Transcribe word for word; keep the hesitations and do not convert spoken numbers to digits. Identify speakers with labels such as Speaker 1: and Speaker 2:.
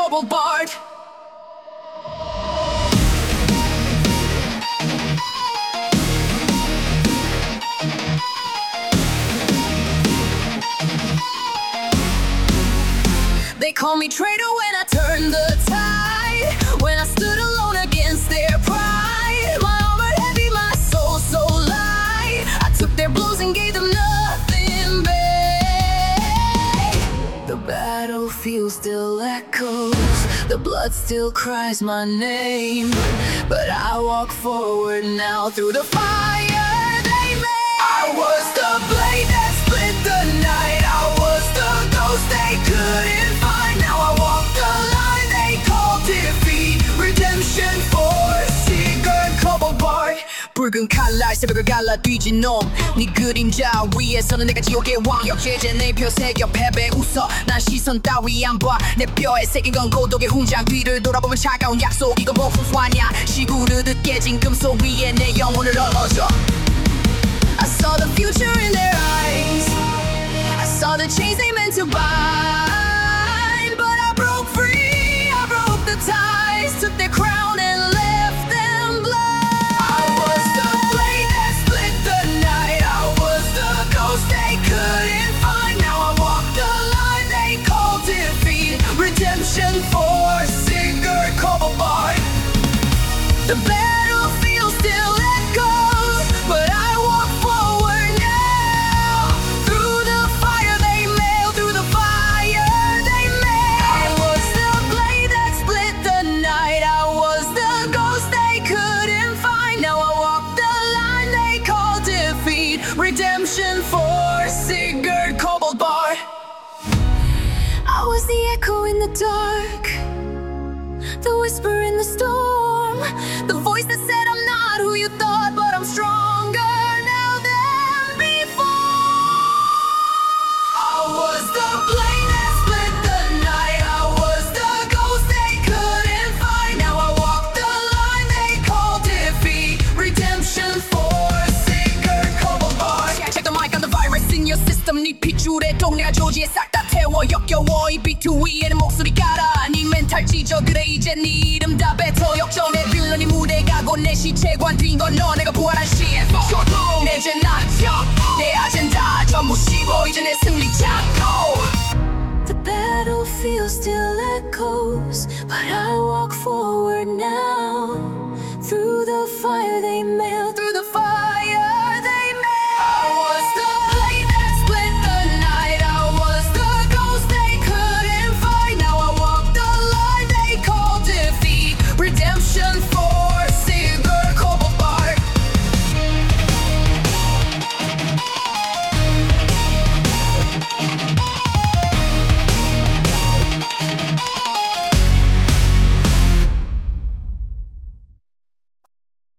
Speaker 1: cobalt. They call me traitor when I turned the tide, when I stood alone against their pride. My armor heavy, my soul so light. I took their blows and gave them nothing back. The battlefield still echoes, the blood still cries my name, but I walk forward now through the fire they made. I was the blade that split the night, I was the ghost they couldn't find. Now I walk the line they call defeat, redemption for Sigurd Kobold. 붉은 칼날 새벽을 갈라 뒤진 놈, 네 그림자 위에서는 내가 지옥의 왕. 역해제 내 표 새겨 패배 웃어, 난 시선 따위 안 봐. 내 뼈에 새긴 건 고독의 훈장, 뒤를 돌아보면 차가운 약속. 이거 뭐 훈수하냐, 시구르듯 깨진 금속 위에 내 영혼을 넣어줘. I saw the future in their eyes, I saw the chains they meant to bind, but I broke free, I broke the ties, took their crown and left them blind. I was the blade that split the night, I was the ghost they couldn't find. Now I walk the line they call defeat, redemption for Sigurd Kobold. The battlefield still echoes, but I redemption for Sigurd Kobold. I was the echo in the dark, the whisper in the storm, the voice that said I'm not who you thought, but I'm stronger now than before. I was the blade that split the night, I was the ghost they couldn't find. Now I walk the line they call defeat, redemption for your system. 네 핏줄에 동네가 조지에 싹 다 태워 역겨워. 이 비트 위에는 목소리 깔아, 네 멘탈 찢어. 그래 이제 네 이름 다 뱉어. 역전의 빌런이 무대 가고 내 시체관 뒤인 건 너. 내가 부활한 시에 쇼동 내제 낙혀, 내 아젠다 전부 씹어. 이제 내 승리 잡고. The battlefield still echoes, but I walk forward now through the fire they melt.